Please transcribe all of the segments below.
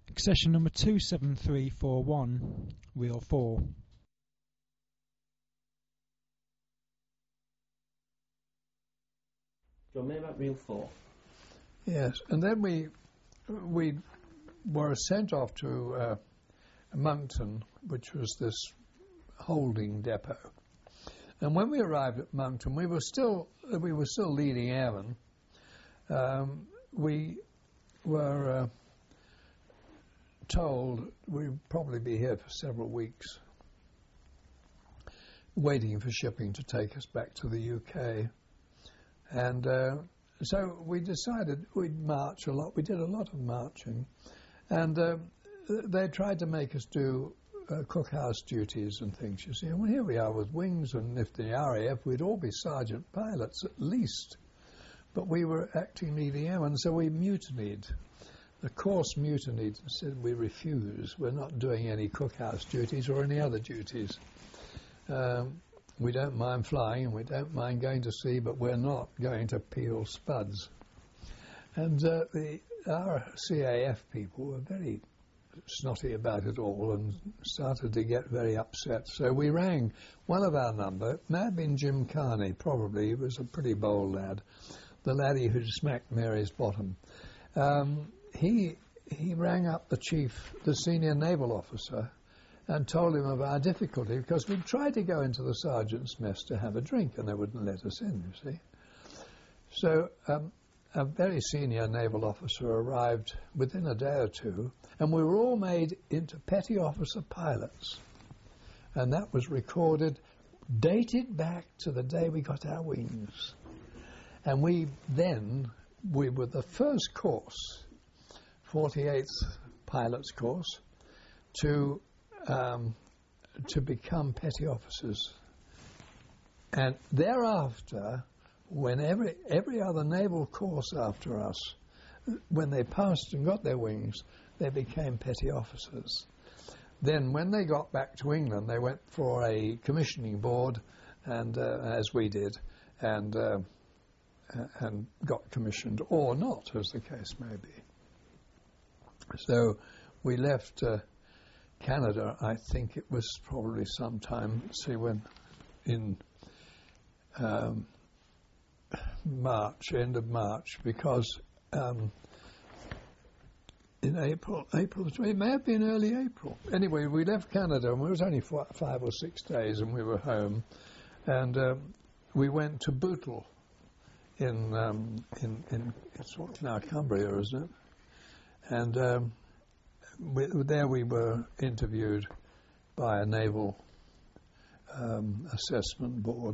Session number 27341, reel 4. John, maybe about reel 4. Yes, and then we were sent off to Moncton, which was this holding depot. And when we arrived at Moncton, we were still leading airmen. We were told we'd probably be here for several weeks, waiting for shipping to take us back to the UK. And so we decided we'd march a lot. We did a lot of marching. And they tried to make us do cookhouse duties and things, you see. And well, here we are with wings, and if the RAF, we'd all be sergeant pilots at least. But we were acting leading airmen, so we mutinied. The course mutinied and said, we refuse. We're not doing any cookhouse duties or any other duties. We don't mind flying and we don't mind going to sea, but we're not going to peel spuds. And our CAF people were very snotty about it all and started to get very upset. So we rang one of our number. It may have been Jim Carney, probably. He was a pretty bold lad, the laddie who smacked Mary's bottom. He rang up the chief, the senior naval officer, and told him of our difficulty, because we'd tried to go into the sergeant's mess to have a drink and they wouldn't let us in, you see. So a very senior naval officer arrived within a day or two, and we were all made into petty officer pilots. And that was recorded, dated back to the day we got our wings. And we were the first course, 48th pilots course, to become petty officers. And thereafter, when every other naval course after us, when they passed and got their wings, they became petty officers. Then when they got back to England, they went for a commissioning board, and as we did, and got commissioned, or not, as the case may be. So we left Canada, I think it was probably sometime, when in March, end of March, because in April, it may have been early April. Anyway, we left Canada, and it was only 5 or 6 days, and we were home, and we went to Bootle in it's now Cumbria, isn't it? And there we were interviewed by a naval assessment board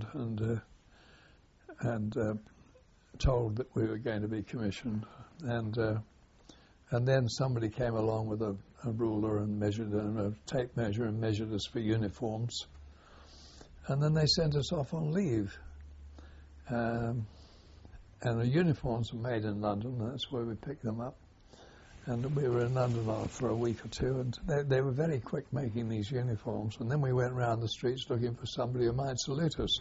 and told that we were going to be commissioned. And then somebody came along with a ruler and measured, and a tape measure, and measured us for uniforms. And then they sent us off on leave. And the uniforms were made in London. That's where we picked them up. And we were in London for a week or two, and they were very quick making these uniforms. And then we went round the streets looking for somebody who might salute us.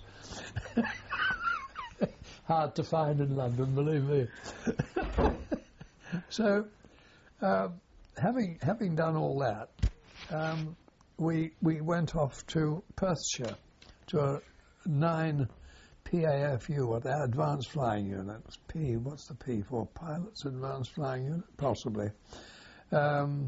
Hard to find in London, believe me. So, having done all that, we went off to Perthshire, to a 9 PAFU, or the Advanced Flying Unit. P, what's the P for? Pilots Advanced Flying Unit? Possibly. And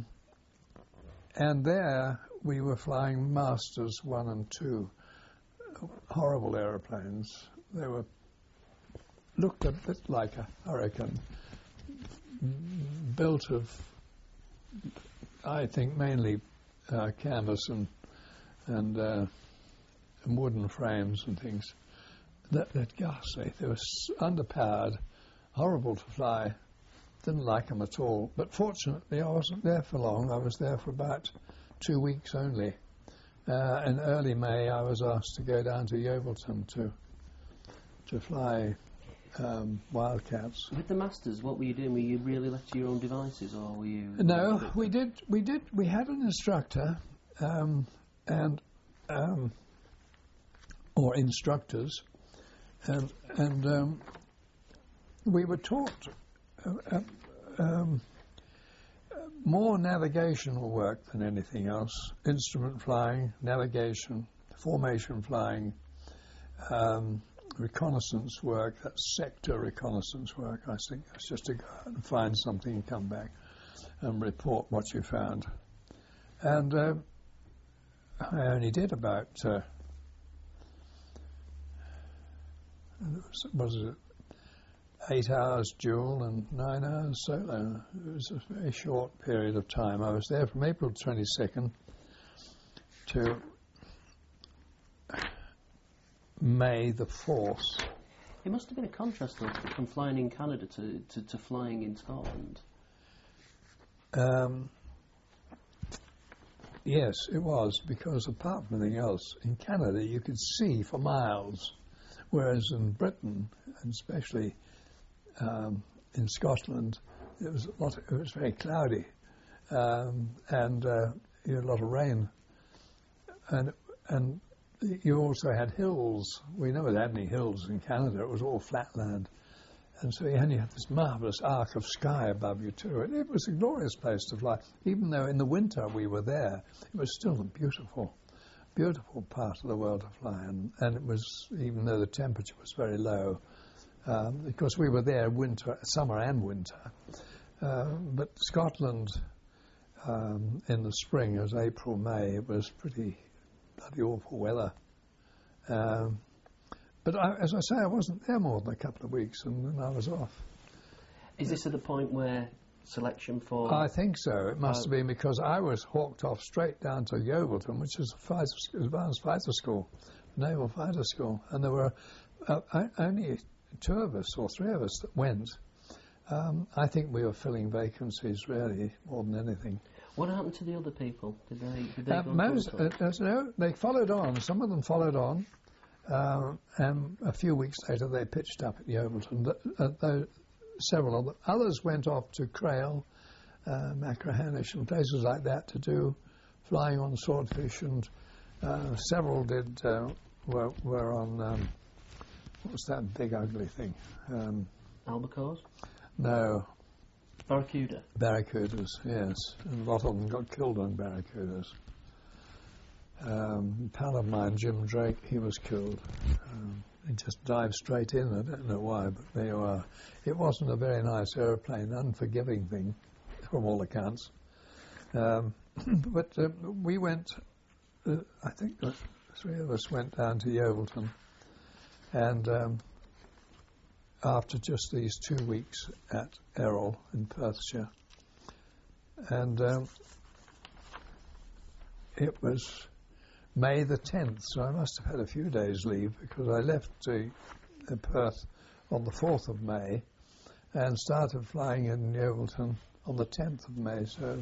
there we were flying Masters 1 and 2, horrible aeroplanes. They looked a bit like a Hurricane, built of, I think, mainly canvas and wooden frames and things. That ghastly. They were underpowered, horrible to fly. Didn't like them at all. But fortunately, I wasn't there for long. I was there for about 2 weeks only. In early May, I was asked to go down to Yeovilton to fly Wildcats. With the Masters, what were you doing? Were you really left to your own devices, or were you? No, we did. We had an instructor, or instructors. And we were taught more navigational work than anything else. Instrument flying, navigation, formation flying, reconnaissance work, that's sector reconnaissance work, I think. That's just to go out and find something and come back and report what you found. And I only did about, was it 8 hours dual and 9 hours solo. It was a very short period of time. I was there from April 22nd to May the 4th. It must have been a contrast, though, from flying in Canada to flying in Scotland. Yes, it was, because apart from anything else, in Canada you could see for miles, whereas in Britain, and especially in Scotland, it was very cloudy, and you had a lot of rain, and you also had hills. We never had any hills in Canada; it was all flat land, and so you only had this marvellous arc of sky above you too. And it was a glorious place to fly. Even though in the winter we were there, it was still a beautiful part of the world to fly. And it was, even though the temperature was very low, because we were there summer and winter. But Scotland, in the spring, it was April, May, it was pretty bloody awful weather. But as I say, I wasn't there more than a couple of weeks, and then I was off. Is this at the point where selection for... I think so. It must have been, because I was hawked off straight down to Yeovilton, which is a advanced fighter school, naval fighter school, and there were only 2 of us or 3 of us that went. I think we were filling vacancies, really, more than anything. What happened to the other people? Did they go no, they followed on. Some of them followed on, and a few weeks later they pitched up at Yeovilton. Several of the others went off to Crail, Machrihanish, and places like that to do flying on swordfish, and several did were on what's that big ugly thing? Albacores? No. Barracuda? Barracudas, yes. And a lot of them got killed on barracudas. A pal of mine, Jim Drake, he was killed. He just dived straight in. I don't know why, but there you are. It wasn't a very nice aeroplane, unforgiving thing, from all accounts. But we went, I think the 3 of us went down to Yeovilton, and after just these 2 weeks at Errol in Perthshire, and it was May the 10th, so I must have had a few days leave, because I left Perth on the 4th of May and started flying in Yeovilton on the 10th of May, so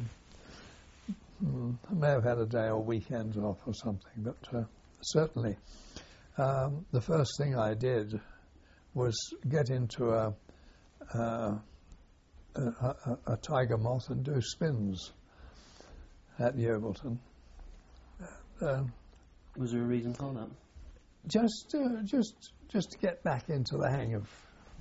I may have had a day or weekend off or something, but certainly the first thing I did was get into a tiger moth and do spins at Yeovilton. Was there a reason for that? Just to get back into the hang of.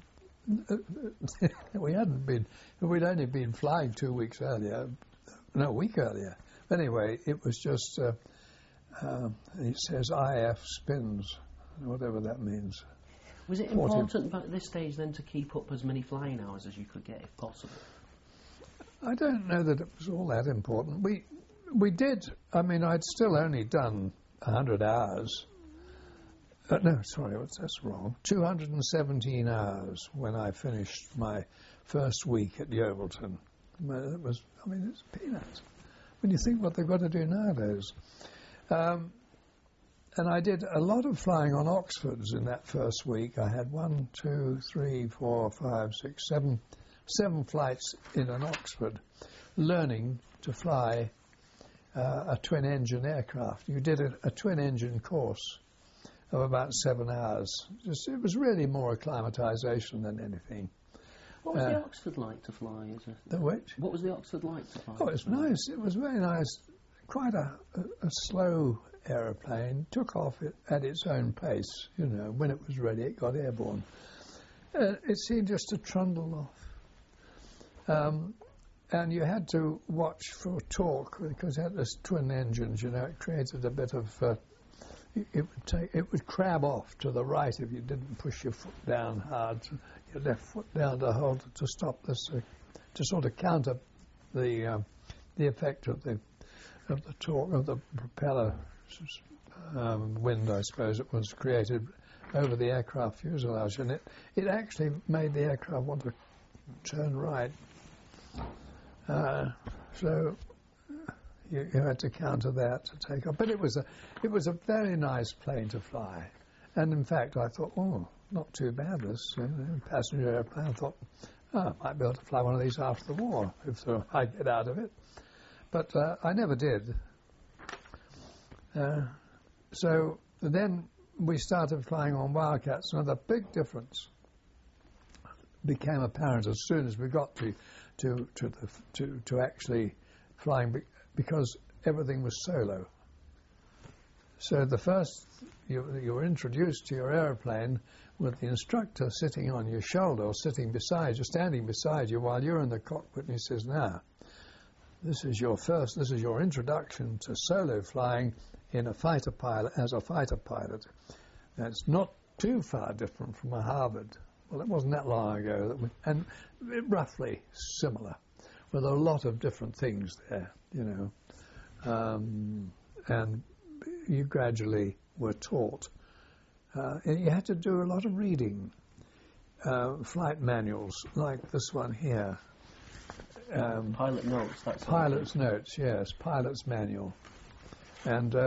We'd only been flying 2 weeks earlier, no, a week earlier. Anyway, it was just. It says IF spins, whatever that means. Was it important at this stage then to keep up as many flying hours as you could get, if possible? I don't know that it was all that important. We did. I mean, I'd still only done 100 hours. No, sorry, that's wrong. 217 hours when I finished my first week at Yeovilton. It was, I mean, it's peanuts when you think what they've got to do nowadays. And I did a lot of flying on Oxfords in that first week. I had 1, 2, 3, 4, 5, 6, 7 flights in an Oxford, learning to fly a twin-engine aircraft. You did a twin-engine course of about 7 hours. It was really more acclimatisation than anything. What was the Oxford like to fly? The which? What was the Oxford like to fly? Oh, it was nice. It was very nice. Quite a slow aeroplane. Took off at its own pace. You know, when it was ready, it got airborne. It seemed just to trundle off. and you had to watch for torque because it had this twin engines. You know, it created a bit of. It would crab off to the right if you didn't push your foot down hard. Your left foot down to hold to stop this, to sort of counter the effect of the torque of the propeller wind, I suppose it was created over the aircraft fuselage, and it actually made the aircraft want to turn right. So you had to counter that to take off. But it was a very nice plane to fly, and in fact I thought, oh, not too bad this passenger airplane. I thought, I might be able to fly one of these after the war if I get out of it. But I never did. So then we started flying on Wildcats, and the big difference became apparent as soon as we got to actually flying, because everything was solo. So the first you were introduced to your aeroplane with the instructor sitting on your shoulder or sitting beside you, standing beside you while you're in the cockpit, and he says, "Now, this is your introduction to solo flying in a fighter pilot, as a fighter pilot." That's not too far different from a Harvard. Well, it wasn't that long ago, and roughly similar, with a lot of different things there, you know. And you gradually were taught. And you had to do a lot of reading. Flight manuals, like this one here. Pilot notes. That's pilot's notes, yes, pilot's manual, and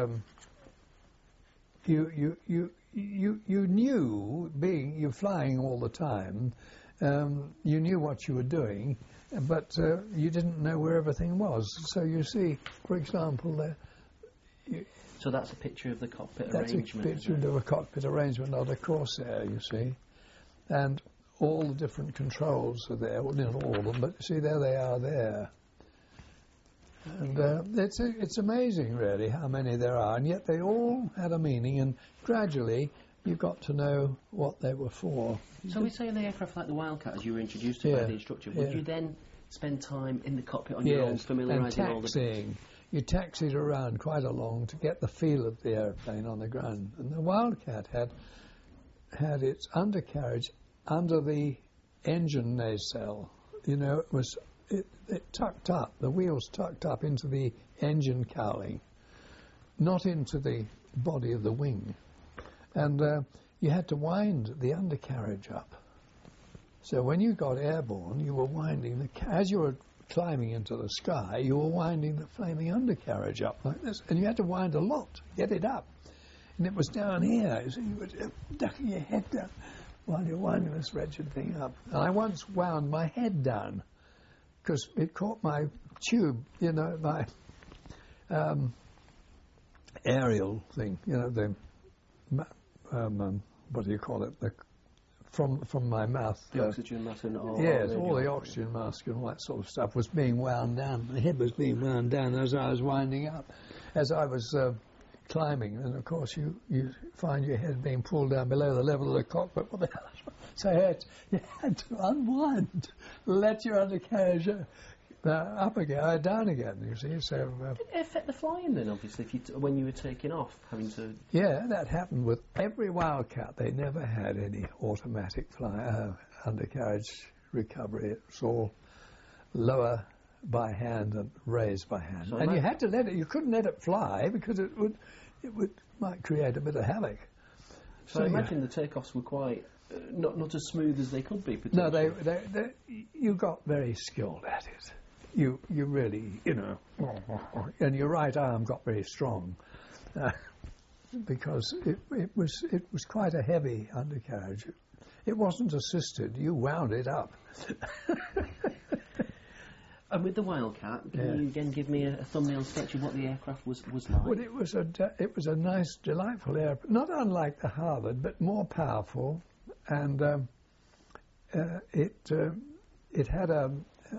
you knew, being you flying all the time, you knew what you were doing, but you didn't know where everything was. So you see, for example, there. So that's a picture of the cockpit That's arrangement. That's a picture of a cockpit arrangement of a Corsair, you see, and all the different controls are there. Well, not all of them, but you see, there they are there. And it's amazing, really, how many there are, and yet they all had a meaning, and gradually you got to know what they were for. So we say in the aircraft like the Wildcat, as you were introduced to by the instructor, would you then spend time in the cockpit on your own, familiarising all the... taxiing. You taxied around quite a long to get the feel of the airplane on the ground. And the Wildcat had its undercarriage under the engine nacelle. You know, it tucked up, the wheels tucked up into the engine cowling, not into the body of the wing. And you had to wind the undercarriage up. So when you got airborne, you were winding as you were climbing into the sky, you were winding the flaming undercarriage up like this, and you had to wind a lot to get it up. And it was down here, so you were ducking your head down while you're winding this wretched thing up. And I once wound my head down because it caught my tube, you know, my aerial thing, you know, the what do you call it? From my mouth. The oxygen mask and all. Yes, all the oxygen mask and all that sort of stuff was being wound down. My head was being wound down as I was winding up, as I was climbing. And of course, you find your head being pulled down below the level of the cockpit. What the hell? So you had to unwind, let your undercarriage up again, down again. You see, so did it affect the flying then? Obviously, when you were taking off, having to. Yeah, that happened with every Wildcat. They never had any automatic undercarriage recovery. It was all lower by hand and raised by hand, and you had to let it. You couldn't let it fly because it might create a bit of havoc. So I imagine the takeoffs were quite not as smooth as they could be. No, you got very skilled at it. You really, you know, and your right arm got very strong because it was quite a heavy undercarriage. It wasn't assisted. You wound it up. And with the Wildcat, can you again give me a thumbnail sketch of what the aircraft was like? Well, it was a nice, delightful aircraft, not unlike the Harvard, but more powerful, and it had a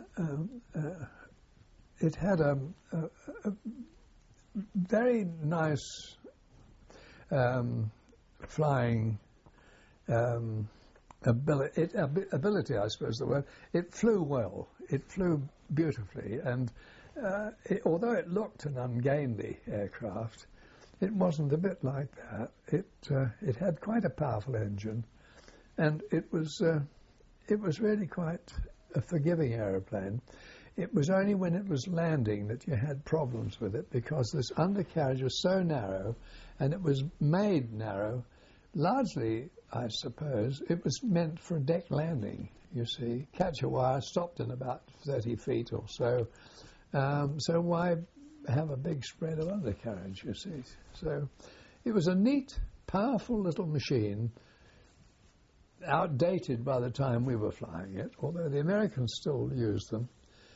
very nice flying ability, I suppose the word. It flew well. It flew beautifully, and although it looked an ungainly aircraft, it wasn't a bit like that. It had quite a powerful engine, and it was really quite a forgiving aeroplane. It was only when it was landing that you had problems with it, because this undercarriage was so narrow, and it was made narrow. Largely, I suppose, it was meant for a deck landing, you see. Catch a wire, stopped in about 30 feet or so. So why have a big spread of undercarriage, you see? So it was a neat, powerful little machine, outdated by the time we were flying it, although the Americans still used them.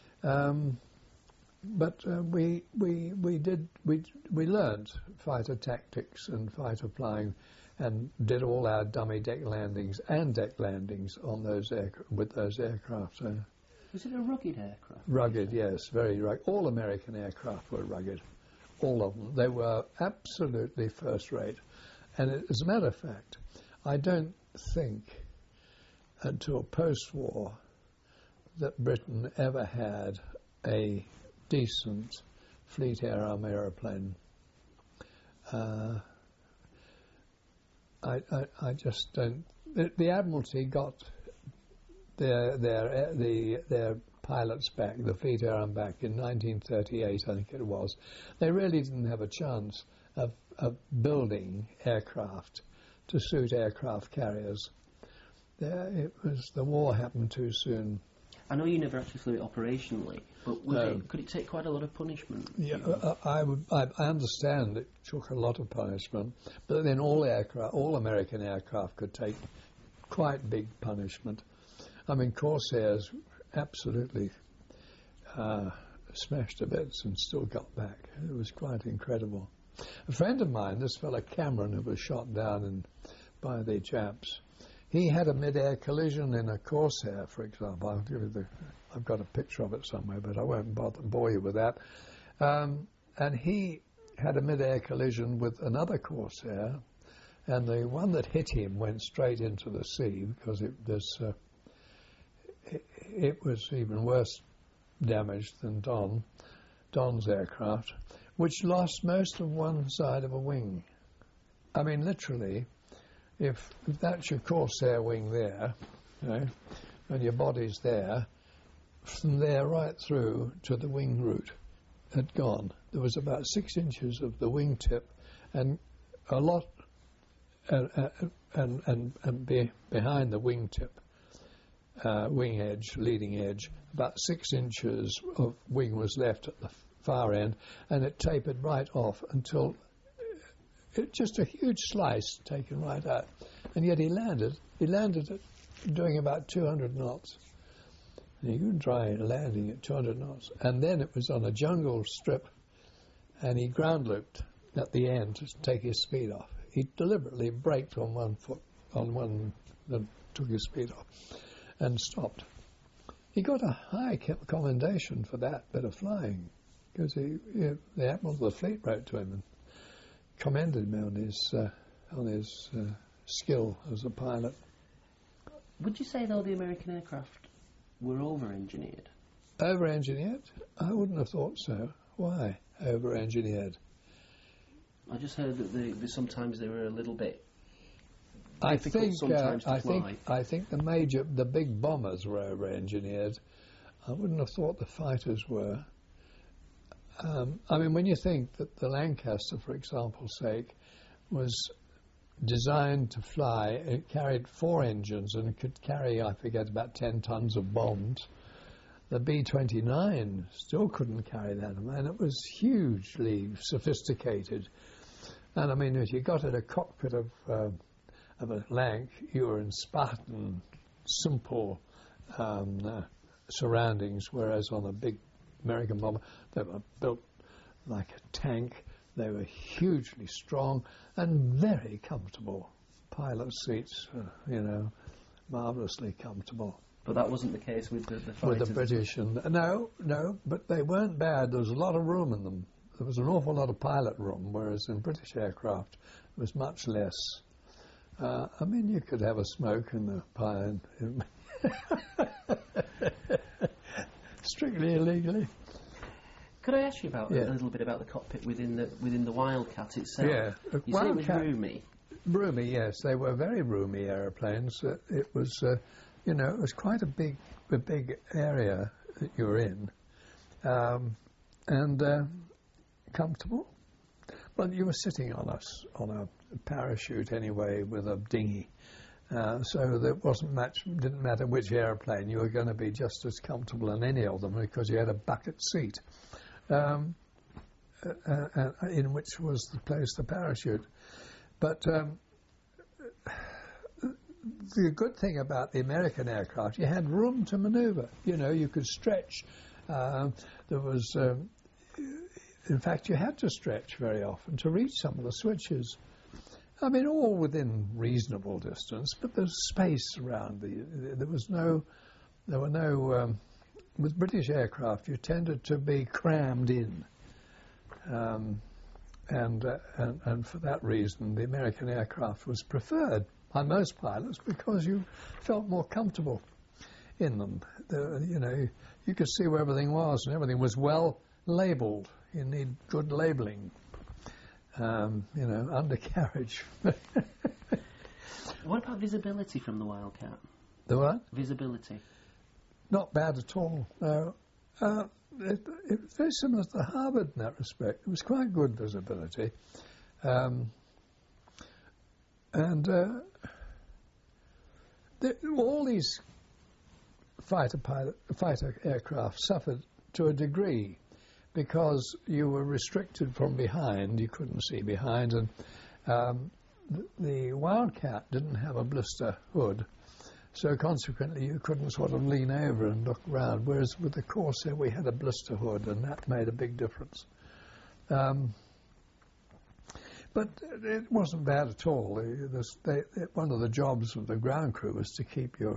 But we learned fighter tactics and fighter flying, and did all our dummy deck landings and deck landings on those with those aircraft. Was it a rugged aircraft? Rugged, yes, very rugged. All American aircraft were rugged, all of them. They were absolutely first rate. And as a matter of fact, I don't think until post-war that Britain ever had a decent Fleet Air Arm aeroplane. I just don't. The Admiralty got their pilots back, the Fleet Air Arm back in 1938, I think it was. They really didn't have a chance of building aircraft to suit aircraft carriers. The war happened too soon. I know you never actually flew it operationally, but could it take quite a lot of punishment? Yeah, I understand it took a lot of punishment, but then all American aircraft could take quite big punishment. I mean, Corsairs absolutely smashed to bits and still got back. It was quite incredible. A friend of mine, this fellow Cameron, who was shot down by the Japs, he had a mid-air collision in a Corsair, for example. I've got a picture of it somewhere, but I won't bore you with that. And he had a mid-air collision with another Corsair, and the one that hit him went straight into the sea, because it was even worse damaged than Don's aircraft, which lost most of one side of a wing. I mean, literally. If that's your Corsair wing there, and your body's there, from there right through to the wing root had gone. There was about 6 inches of the wingtip, and a lot, and behind the wingtip, wing edge, leading edge, about 6 inches of wing was left at the far end, and it tapered right off until. Just a huge slice taken right out. And yet he landed it doing about 200 knots. And you couldn't try landing at 200 knots. And then it was on a jungle strip, and he ground looped at the end to take his speed off. He deliberately braked on one foot, on one that took his speed off, and stopped. He got a high commendation for that bit of flying, because the Admiral of the Fleet wrote to him and commended me on his skill as a pilot. Would you say, though, the American aircraft were over-engineered? Over-engineered? I wouldn't have thought so. Why over-engineered? I just heard that sometimes they were a little bit I difficult sometimes to fly. I think the big bombers were over-engineered. I wouldn't have thought the fighters were. I mean, when you think that the Lancaster, for example's sake, was designed to fly, it carried 4 engines and it could carry, I forget, about 10 tons of bombs. The B-29 still couldn't carry that, and it was hugely sophisticated. And I mean, if you got in a cockpit of a Lanc, you were in Spartan, simple surroundings, whereas on a big American bomber, they were built like a tank. They were hugely strong and very comfortable. Pilot seats, marvellously comfortable. But that wasn't the case with the fighters? With the British. No, but they weren't bad. There was a lot of room in them. There was an awful lot of pilot room, whereas in British aircraft there was much less. I mean, you could have a smoke in the pie. Strictly illegally. Could I ask you about a little bit about the cockpit within the Wildcat itself? Yeah, you said it was roomy. Roomy, yes, they were very roomy aeroplanes. It was, it was quite a big area that you were in, and comfortable. Well, you were sitting on a parachute anyway with a dinghy, so there wasn't much. Didn't matter which airplane, you were going to be just as comfortable in any of them because you had a bucket seat, in which was the place the parachute. But the good thing about the American aircraft, you had room to manoeuvre. You could stretch. There was, in fact, you had to stretch very often to reach some of the switches. I mean, all within reasonable distance, but there's space around. There were no. With British aircraft, you tended to be crammed in. And for that reason, the American aircraft was preferred by most pilots because you felt more comfortable in them. You could see where everything was, and everything was well labelled. You need good labelling. Undercarriage. What about visibility from the Wildcat? The what? Visibility. Not bad at all. No. It was very similar to the Harvard in that respect. It was quite good visibility. All these fighter aircraft suffered to a degree because you were restricted from behind. You couldn't see behind, and the Wildcat didn't have a blister hood. So consequently, you couldn't sort of lean over and look around, whereas with the Corsair, we had a blister hood, and that made a big difference. But it wasn't bad at all. One of the jobs of the ground crew was to keep your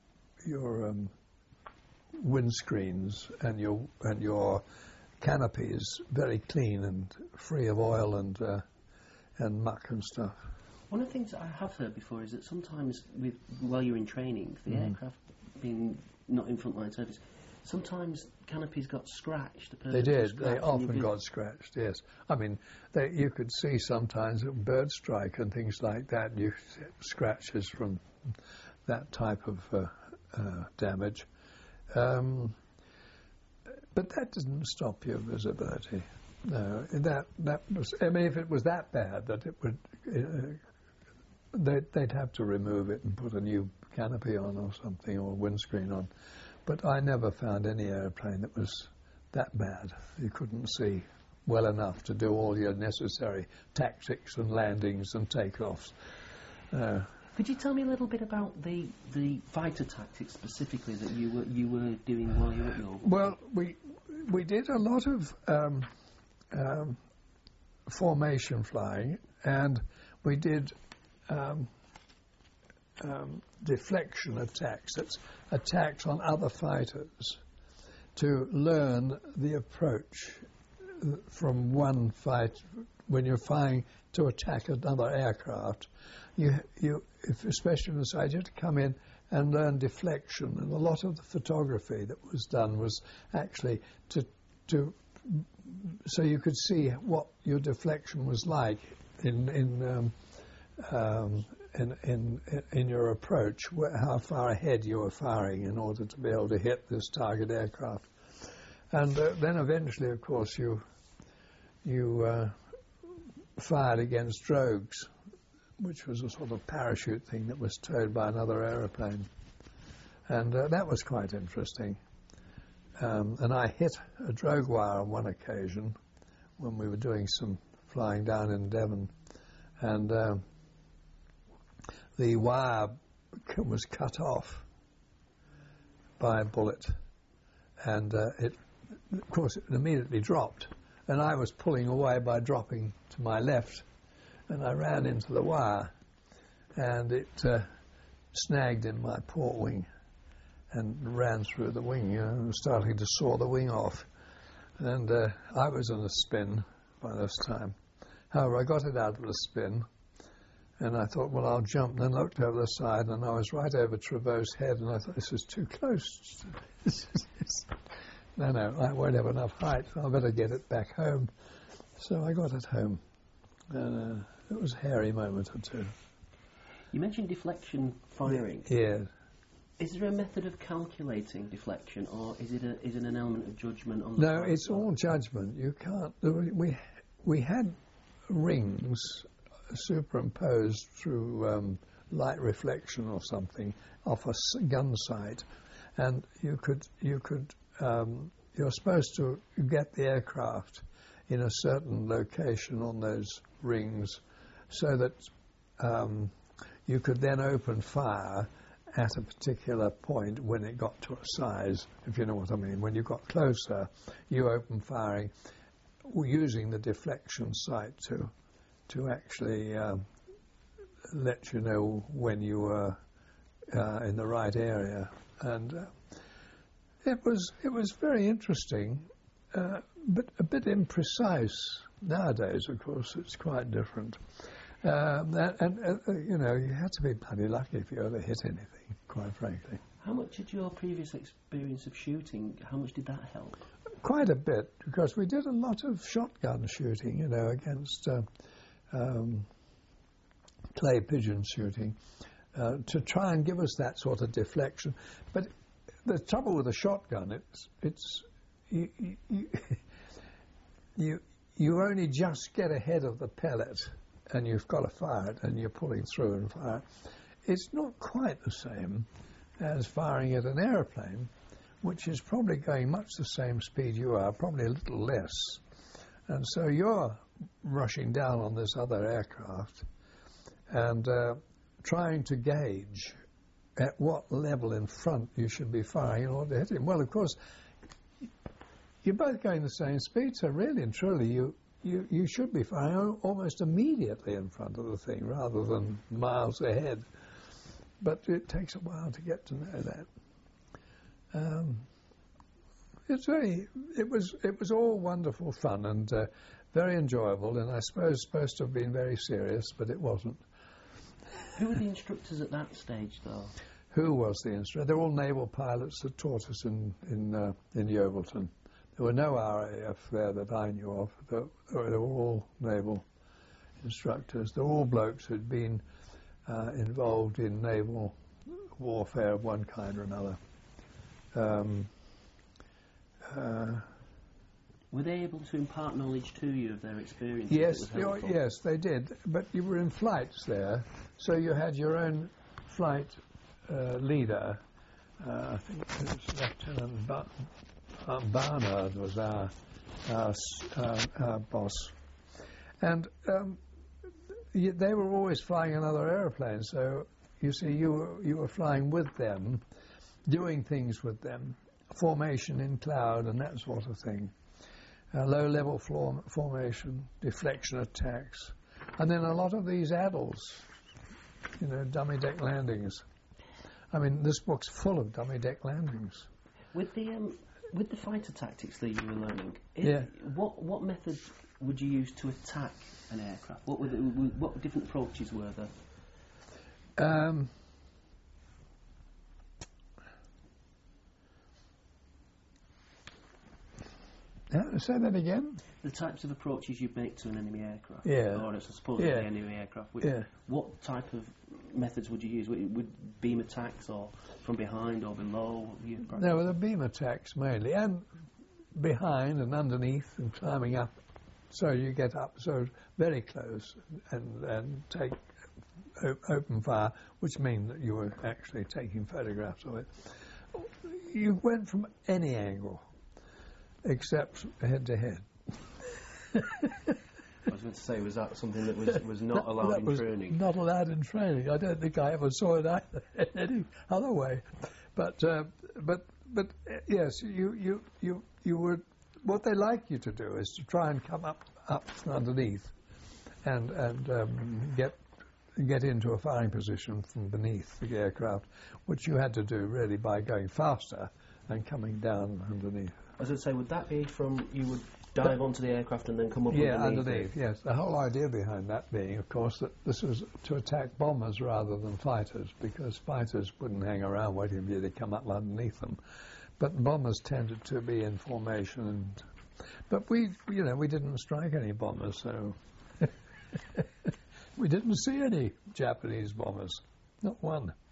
windscreens and your canopies very clean and free of oil and muck and stuff. One of the things that I have heard before is that sometimes, while you're in training, the aircraft being not in frontline service, sometimes canopies got scratched. They did. They often got scratched, yes. I mean, you could see sometimes a bird strike and things like that. You scratches from that type of damage. But that didn't stop your visibility. No, that was. I mean, if it was that bad, that it would. They'd have to remove it and put a new canopy on or something, or windscreen on. But I never found any airplane that was that bad. You couldn't see well enough to do all your necessary tactics and landings and takeoffs. Could you tell me a little bit about the fighter tactics specifically that you were doing while you were at Yeovil? Well, we did a lot of formation flying, and we did deflection attacks. That's attacks on other fighters to learn the approach from one fight. When you're flying to attack another aircraft, especially in the side, you have to come in and learn deflection. And a lot of the photography that was done was actually so you could see what your deflection was like in your approach, how far ahead you were firing in order to be able to hit this target aircraft. And then eventually, of course, you fired against drogues, which was a sort of parachute thing that was towed by another aeroplane. And that was quite interesting. And I hit a drogue wire on one occasion when we were doing some flying down in Devon. And the wire was cut off by a bullet. And of course, it immediately dropped. And I was pulling away by dropping to my left. And I ran into the wire. And it snagged in my port wing and ran through the wing, starting to saw the wing off. And I was in a spin by this time. However, I got it out of the spin, And I thought, well, I'll jump. And then looked over the side, and I was right over Trevose Head, and I thought, this is too close. No, I won't have enough height. I better get it back home. So I got it home. And it was a hairy moment or two. You mentioned deflection firing. Yeah. Is there a method of calculating deflection, or is it an element of judgment on the No, part? it's all judgment. You can't. We had rings superimposed through light reflection or something off a gun sight, and you're supposed to get the aircraft in a certain location on those rings, so that you could then open fire at a particular point when it got to a size, if you know what I mean. When you got closer, you open firing using the deflection sight to actually let you know when you were in the right area. And it was very interesting, but a bit imprecise. Nowadays, of course, it's quite different. You know, you had to be bloody lucky if you ever hit anything, quite frankly. How much did your previous experience of shooting, how much did that help? Quite a bit, because we did a lot of shotgun shooting, you know, against clay pigeon shooting, to try and give us that sort of deflection. But the trouble with a shotgun, you only just get ahead of the pellet, and you've got to fire it, and you're pulling through and fire it. It's not quite the same as firing at an aeroplane, which is probably going much the same speed you are, probably a little less. And so you're rushing down on this other aircraft and trying to gauge at what level in front you should be firing in order to hit him. Well, of course, you're both going the same speed, so really and truly you should be firing almost immediately in front of the thing rather than miles ahead. But it takes a while to get to know that. It was all wonderful fun and very enjoyable, and I suppose supposed to have been very serious, but it wasn't. Who were the instructors at that stage, though? Who was the instructor? They're all naval pilots that taught us in Yeovilton. There were no RAF there that I knew of. They were all naval instructors. They're all blokes who'd been involved in naval warfare of one kind or another. Were they able to impart knowledge to you of their experiences? Yes, they did. But you were in flights there, so you had your own flight leader. I think it was Lieutenant Barnard was our boss, and they were always flying another aeroplane. So you see, you were flying with them, doing things with them, formation in cloud and that sort of thing, low-level formation, deflection attacks, and then a lot of these ADLs, you know, dummy deck landings. I mean, this book's full of dummy deck landings. With the fighter tactics that you were learning, Yeah. what methods would you use to attack an aircraft? What different approaches were there? Say that again? The types of approaches you'd make to an enemy aircraft. Yeah. Or I suppose the enemy aircraft. What type of methods would you use? Would beam attacks or from behind or below? No, the beam attacks mainly, and behind and underneath and climbing up. So you get up so very close and take open fire, which means that you were actually taking photographs of it. You went from any angle except head to head. I was going to say, was that something that was not allowed in training? Not allowed in training. I don't think I ever saw it either any other way. But yes, you would. What they like you to do is to try and come up from underneath, and get into a firing position from beneath the aircraft, which you had to do really by going faster and coming down underneath. I was going to say, would that be from you would dive onto the aircraft and then come up underneath. Yes. The whole idea behind that being, of course, that this was to attack bombers rather than fighters, because fighters wouldn't hang around waiting for you to come up underneath them. But bombers tended to be in formation, but we didn't strike any bombers, so we didn't see any Japanese bombers, not one.